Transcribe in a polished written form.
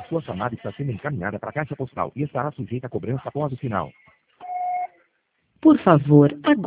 Sua chamada está sendo encaminhada para a caixa postal e estará sujeita a cobrança após o sinal. Por favor, aguarde.